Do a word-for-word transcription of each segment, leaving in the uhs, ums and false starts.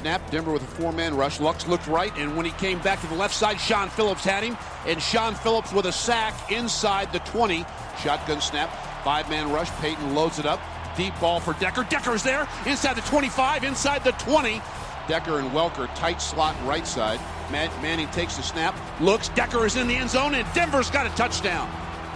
snap. Denver with a four-man rush. Lux looked right, and when he came back to the left side, Sean Phillips had him. And Sean Phillips with a sack inside the twenty. Shotgun snap. Five-man rush. Payton loads it up. Deep ball for Decker. Decker's there. Inside the twenty-five. Inside the twenty. Decker and Welker, tight slot right side. Man- Manning takes the snap. Looks. Decker is in the end zone, and Denver's got a touchdown.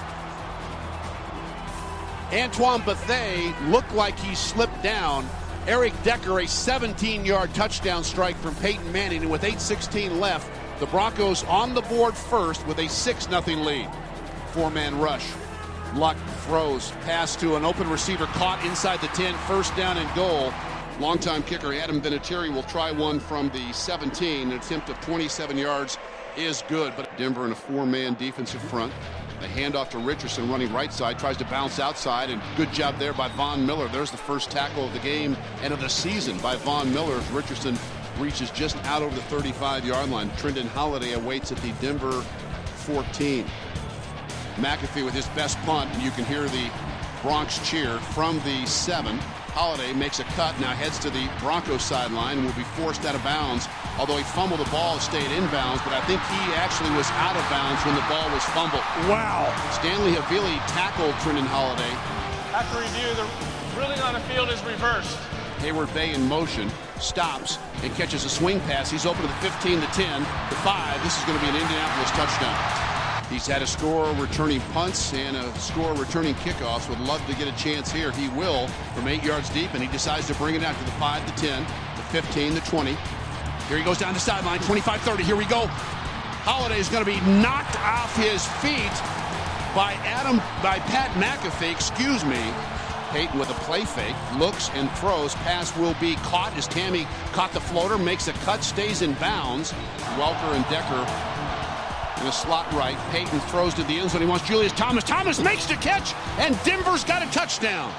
Antoine Bethea looked like he slipped down. Eric Decker, a seventeen-yard touchdown strike from Peyton Manning. And with eight sixteen left, the Broncos on the board first with a six nothing lead. Four-man rush. Luck throws. Pass to an open receiver caught inside the ten. First down and goal. Longtime kicker Adam Vinatieri will try one from the seventeen. An attempt of twenty-seven yards is good. But Denver in a four-man defensive front. A handoff to Richardson running right side, tries to bounce outside, and good job there by Von Miller. There's the first tackle of the game and of the season by Von Miller as Richardson reaches just out over the thirty-five-yard line. Trendon Holiday awaits at the Denver fourteen. McAfee with his best punt, and you can hear the Bronx cheer from the seven. Holiday makes a cut, now heads to the Broncos sideline and will be forced out of bounds. Although he fumbled the ball, it stayed inbounds, but I think he actually was out of bounds when the ball was fumbled. Wow. Stanley Havili tackled Trendon Holiday. After review, the ruling on the field is reversed. Hayward Bay in motion, stops, and catches a swing pass. He's open to the fifteen, the ten, the five. This is going to be an Indianapolis touchdown. He's had a score returning punts and a score returning kickoffs. Would love to get a chance here. He will from eight yards deep, and he decides to bring it out to the five, the ten, the fifteen, the twenty. Here he goes down the sideline, twenty-five thirty. Here we go. Holiday is going to be knocked off his feet by Adam, by Pat McAfee, excuse me. Peyton with a play fake, looks and throws. Pass will be caught as Tammy caught the floater, makes a cut, stays in bounds. Welker and Decker in a slot right. Peyton throws to the end zone. He wants Julius Thomas. Thomas makes the catch, and Denver's got a touchdown.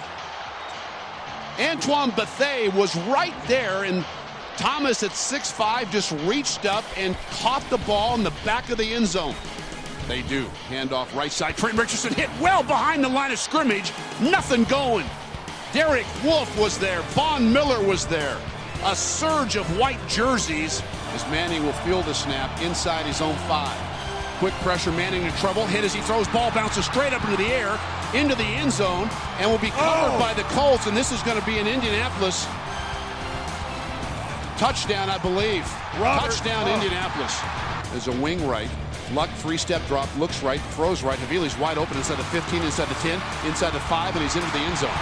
Antoine Bethea was right there, and Thomas at six five just reached up and caught the ball in the back of the end zone. They do. Handoff right side. Trent Richardson hit well behind the line of scrimmage. Nothing going. Derek Wolfe was there. Von Miller was there. A surge of white jerseys as Manning will field the snap inside his own five. Quick pressure, Manning in trouble. Hit as he throws. Ball bounces straight up into the air, into the end zone, and will be covered oh. by the Colts. And this is going to be an Indianapolis touchdown, I believe. Robert. Touchdown, oh. Indianapolis. There's a wing right. Luck, three-step drop, looks right, throws right. Havili's wide open inside the fifteen, inside the ten, inside the five, and he's into the end zone.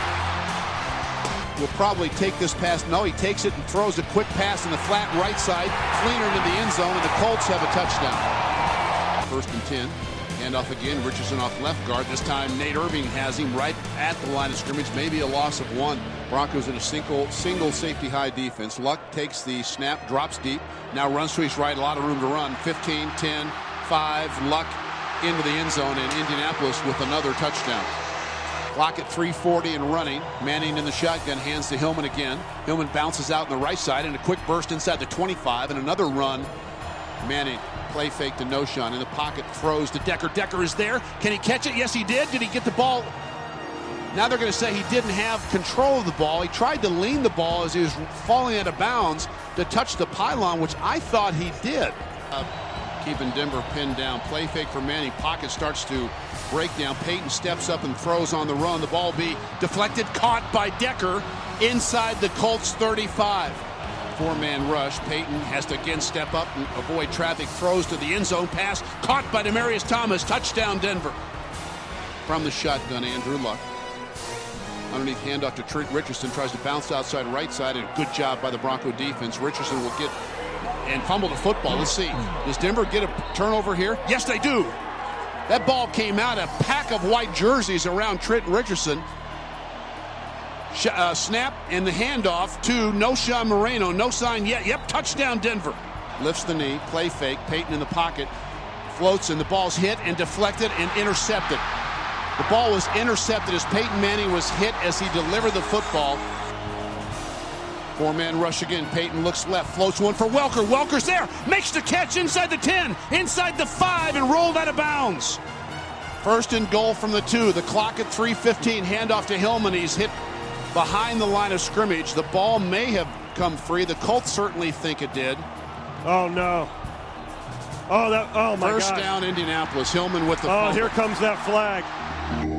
Will probably take this pass. No, he takes it and throws a quick pass in the flat right side. Fleener into the end zone, and the Colts have a touchdown. First and ten. Handoff again. Richardson off left guard. This time Nate Irving has him right at the line of scrimmage. Maybe a loss of one. Broncos in a single single safety high defense. Luck takes the snap, drops deep. Now runs to his right. A lot of room to run. fifteen, ten, five. Luck into the end zone, and Indianapolis with another touchdown. Clock at three forty and running. Manning in the shotgun, hands to Hillman again. Hillman bounces out on the right side, and a quick burst inside the twenty-five, and another run. Manning, play fake to Noshan in the pocket, throws to Decker. Decker is there. Can he catch it? Yes, he did. Did he get the ball? Now they're going to say he didn't have control of the ball. He tried to lean the ball as he was falling out of bounds to touch the pylon, which I thought he did. Uh, keeping Denver pinned down. Play fake for Manning. Pocket starts to break down. Peyton steps up and throws on the run. The ball be deflected, caught by Decker inside the Colts thirty-five. Four-man rush. Peyton has to again step up and avoid traffic. Throws to the end zone. Pass caught by Demaryius Thomas. Touchdown, Denver. From the shotgun, Andrew Luck. Underneath handoff to Trent Richardson. Tries to bounce outside right side. And good job by the Bronco defense. Richardson will get and fumble the football. Let's see. Does Denver get a turnover here? Yes, they do. That ball came out. A pack of white jerseys around Trent Richardson. Uh, snap and the handoff to Noshan Moreno. No sign yet. Yep, touchdown Denver. Lifts the knee, play fake. Peyton in the pocket. Floats and the ball's hit and deflected and intercepted. The ball was intercepted as Peyton Manning was hit as he delivered the football. Four-man rush again. Peyton looks left, floats one for Welker. Welker's there, makes the catch inside the ten, inside the five, and rolled out of bounds. First and goal from the two. The clock at three fifteen. Handoff to Hillman. He's hit behind the line of scrimmage. The ball may have come free. The Colts certainly think it did. Oh, no. Oh, that, oh my God. First down, Indianapolis. Hillman with the Oh, fumble. here comes that flag.